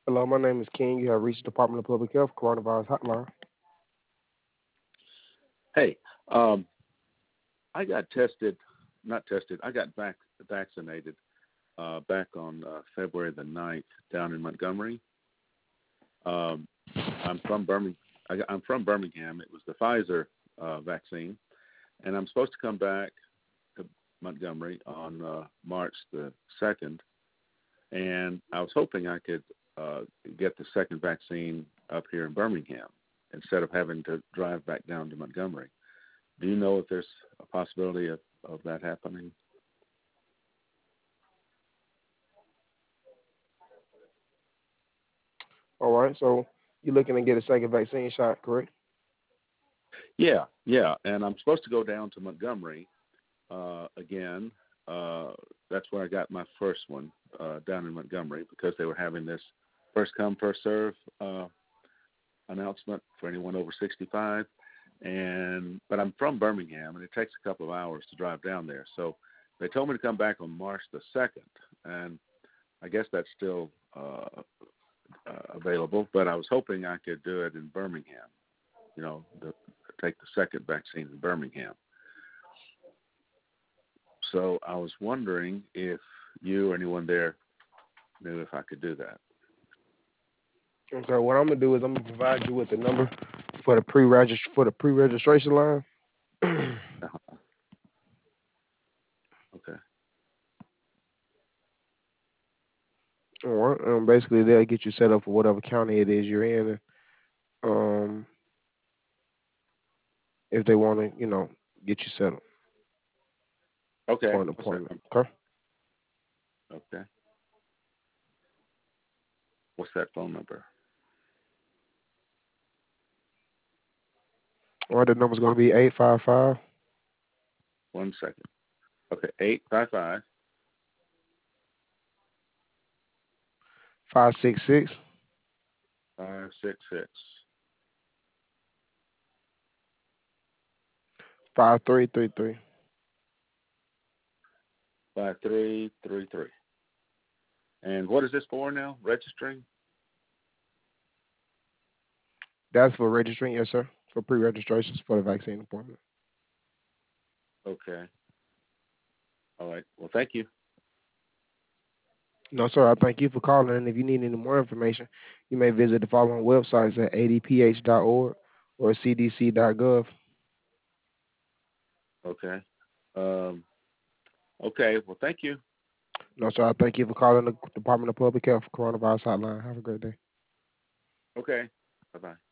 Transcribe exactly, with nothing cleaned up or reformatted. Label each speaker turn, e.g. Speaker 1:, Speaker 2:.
Speaker 1: Hello, my name is Ken. You have reached the Department of Public Health Coronavirus Hotline.
Speaker 2: Hey, um, I got tested, not tested, I got vac- vaccinated uh, back on uh, February the ninth down in Montgomery. Um, I'm from Birmingham. I, I'm from Birmingham. It was the Pfizer uh, vaccine, and I'm supposed to come back to Montgomery on uh, March the second, and I was hoping I could uh, get the second vaccine up here in Birmingham instead of having to drive back down to Montgomery. Do you know if there's a possibility of, of that happening?
Speaker 1: All right, so you're looking to get a second vaccine shot, correct?
Speaker 2: Yeah, yeah, and I'm supposed to go down to Montgomery uh, again. Uh, that's where I got my first one uh, down in Montgomery because they were having this first come first serve uh, announcement for anyone over sixty-five. And but I'm from Birmingham, and it takes a couple of hours to drive down there. So they told me to come back on March the second, and I guess that's still uh, uh, available. But I was hoping I could do it in Birmingham. You know, the, take the second vaccine in Birmingham. So I was wondering if you or anyone there knew if I could do that.
Speaker 1: Okay, what I'm gonna do is I'm gonna provide you with the number for the pre-regist for the pre-registration line.
Speaker 2: Uh-huh. Okay.
Speaker 1: All right, um, basically they'll get you set up for whatever county it is you're in. Um, if they want to, you know, get you set up
Speaker 2: Okay.
Speaker 1: for an
Speaker 2: What's that
Speaker 1: appointment.
Speaker 2: number?
Speaker 1: Okay.
Speaker 2: Okay. What's that phone number?
Speaker 1: All right, the number's gonna be eight five five
Speaker 2: One second. Okay. Eight five five.
Speaker 1: five six six
Speaker 2: Five six six
Speaker 1: five three three three.
Speaker 2: five three three three. And what is this for now? Registering?
Speaker 1: That's for registering, yes, sir. For pre-registrations for the vaccine appointment.
Speaker 2: Okay. All right. Well, thank you.
Speaker 1: No, sir. I thank you for calling. And if you need any more information, you may visit the following websites at a d p h dot org or c d c dot gov.
Speaker 2: Okay. Um, okay. Well, thank you.
Speaker 1: No, sir. I thank you for calling the Department of Public Health Coronavirus Hotline. Have a great day.
Speaker 2: Okay. Bye bye.